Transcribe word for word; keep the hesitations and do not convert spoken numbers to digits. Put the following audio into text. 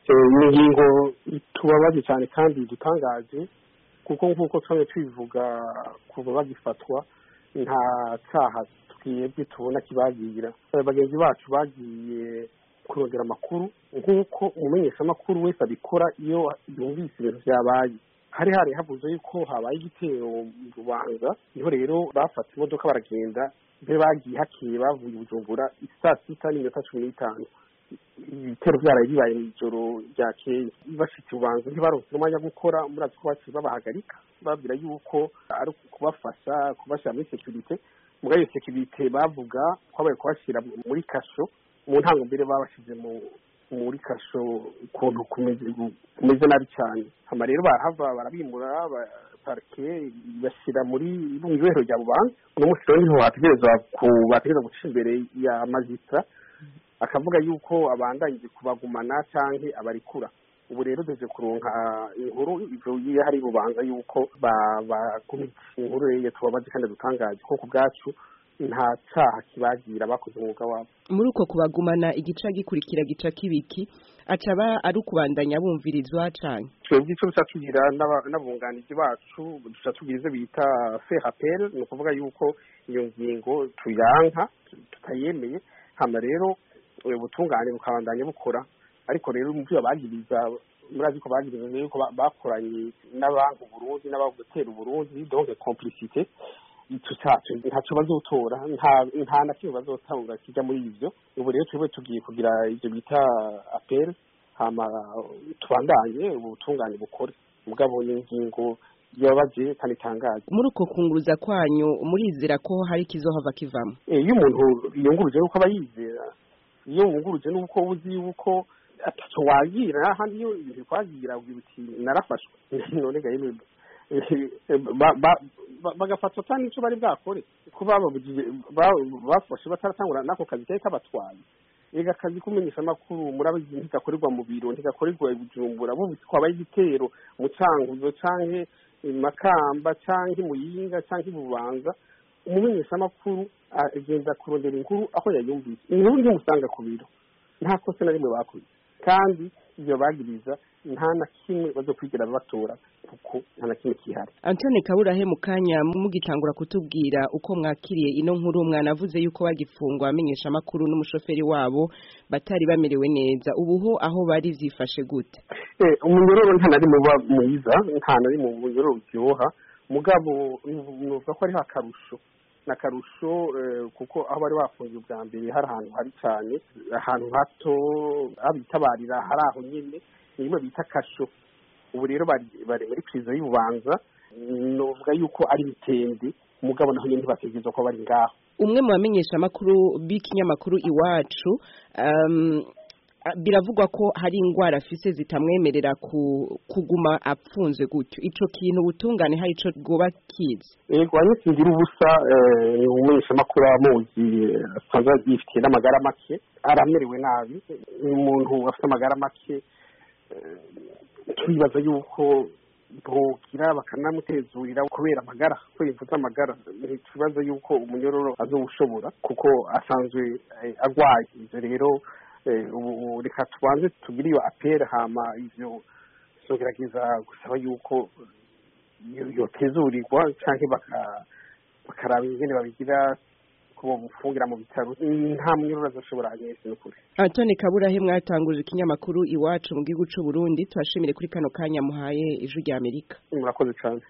ni ingingo tubabaje cyane kandi dutangaje kuko nk'uko twari twivuga kuva bagifatwa nta cyaha twebwe tubona kibagira bagenzi bacu bagiye kurondera amakuru nk'uko umumenyeshamakuru wese abikora iyo yumvise ibintu byabaye hari hari havuze yuko habaye igitero mu Rubanza niho rero bafata imodoka baragenda mbere bagiye hakiye bavuye Bujumbura saa sita n'iminota cumi n'itanu ibitero byaraye bibaye mw'ijoro ryakeye bashitse Bubanza ntibaronse umwanya gukora murazi ko baciye babahagarika babwira yuko ari kubafasha kubashyira muri security mugayo security bavuga ko babaye kubashyira muri kasho mu ntango mbere babashize mu muri kasho ukuntu kumeze kumeze nabi cyane hama rero barahava barabimura parke bashyira muri ibihero rya Bubanza no musiro niho hategerezwa kubategereza gucisha imbere ya magistrat akavuga yuko abandanye kubagumana canke abarikura ubu rero deje kuronka inkuru ivyo hari Bubanza yuko bagumitse inkuru rero tubabaze kandi dutangaje ko ku bwacu nta cyaha kibagira bakoze umwuga wabo muri uko kubagumana igica gikurikira gica kibiki acaba ari ukubandanya bumvirizwa canke twebwe ico bisatugira n'abunganizi bacu dusatugize bita fait rappel no kuvuga yuko iyo ngingo tuyanka tutayemeye hama rero ubutungane bukabandanya bukora ariko rero umuvyo bagiriza murazi ko bagiriza yuko bakoranye n'abantu Burundi n'abagutera Burundi donc complicité itusacu ntaco bazotora nta nta na kimwe bazotanga kijya muri ivyo ubu rero twebwe tugiye kugira ivyo bita appel hama tubandanye ubutungane bukore mugabo n'ingingo yabaje kandi tangaje muri uko kunguruza kwanyu murizera ko hari kizohava kivamo eh iyo umuntu yunguruje uko abayizera iyo wunguruje nuko uzi yuko ataco wagira handi yo ibintu kwagira uti narafashwe none gaye bagafatwa cyane icyo bari bwakore kuba bafashe bataratangura nako kazi kari kabatwaye ega kazi kumenyesha amakuru murabizi ntigakorerwa mu biro ntigakorerwa i Bujumbura bubitse ko abaye igitero mu Cankuzo canke Makamba canke Muyinga canke Bubanza umumenyesha amakuru agenda kurondera inkuru aho yayumvise inkuru ndi musanga ku biro nta kose na rimwe bakoze kandi ibyo bagiriza nta na kimwe bazokwigira batora kuko nta na kimwe kihari. Antoine Kaburahe mukanya mugitangura kutubwira uko mwakiriye ino nkuru mwanavuze yuko bagifungwa amenyesha makuru n'umushoferi wabo batari bamerewe neza ubuho aho bari vyifashe gute eh umunyororo nta nari muba mwiza nta nari mu munyororo byoha mugabo nuvuga ko ari hakarusho nakarusho kuko aho bari bafunze bwa mbere hari ahantu hari cyane ahantu hato abitabarira hari aho nyine niyo bita kasho ubu rero bari bari muri prison y'Ububanza novuga yuko ari bitende mugabo naho nyine bategezwa ko bari ngaho umwe mu bamenyesha makuru b'ikinyamakuru Iwacu um, biravugwa ko hari ingwara afise zitamwemerera kuguma apfunzwe gutyo ico kintu ubutungane hari ico goba kizi yego anyitsingira ubusa ni umumenyesha makuru amuzi asanzwe yifitiye n'amagara make aramerewe nabi umuntu afite amagara make twibaza yuko bogira bakanamutezurira kubera amagara ko yivuza amagara twibaza yuko umunyororo azobushobora kuko asanzwe agwaye ivyo rero ubu reka tubanze tugire iyo apera hama ivyo sogerageza gusaba yuko yotezurirwa canke bakaraba ingene babigira kubo mufungira mu bitaro nta munyororo azoshobora anyese n'ukuri. Antoine Kaburahe mwatanguje ikinyamakuru Iwacu mu gihugu c'u Burundi twashimire kuri kano kanya muhaye ijwi rya Amerika. Murakoze cyane.